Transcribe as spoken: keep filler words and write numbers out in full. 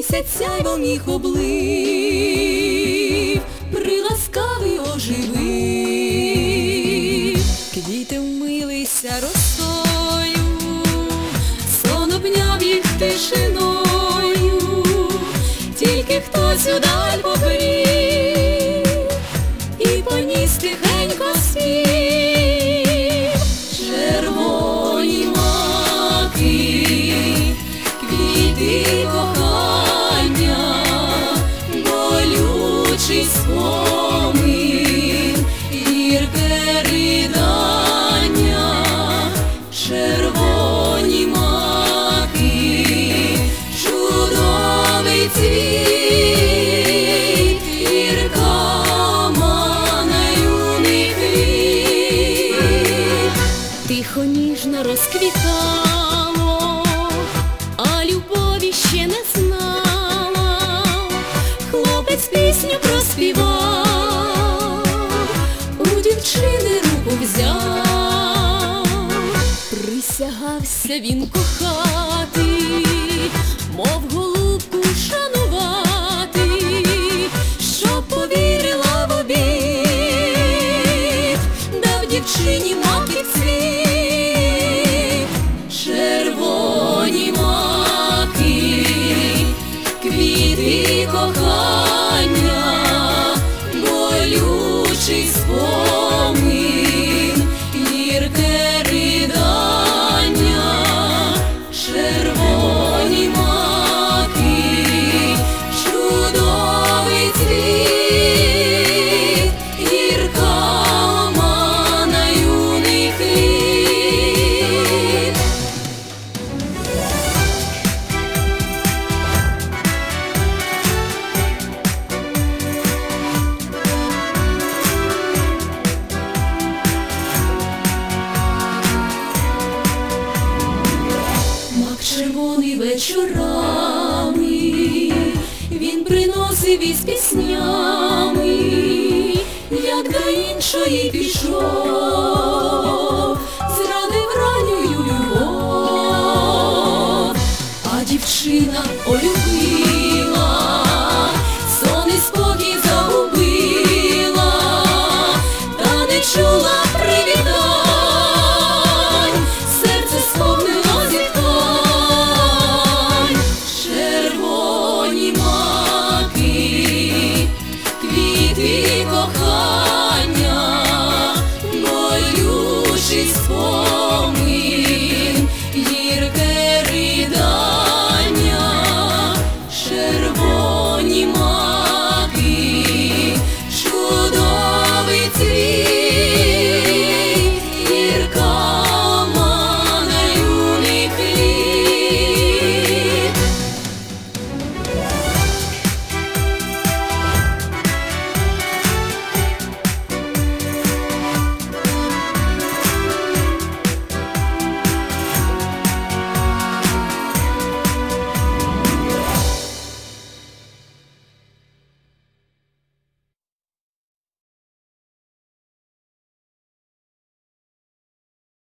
Місяць сяйвом їх облив, приласкавий оживив. Квіти вмилися росою, сон обняв їх тишиною. Тільки хтось удаль побрів і поніс тихенько спів. Червоні маки, квіти кохання, болючий спомин, гірке ридання. Червоні маки, чудовий цвіт, гірка омана юних літ. Тихо ніжно розквітало, а любові ще не знала. Хлопець пісню проспівав, у дівчини руку взяв. Присягався він кохати, мов голубку шанувати, щоб повірила в обід, дав дівчині маків цвіт. Червоні маки, квіти кохання, болючий спомин, гірке ридання. Червоні маки, чудовий цвіт, гірка омана юних літ. Мак червоний вечорами він приносив із піснями, як до іншої пішов, зрадив ранньою любов. А дівчина о любві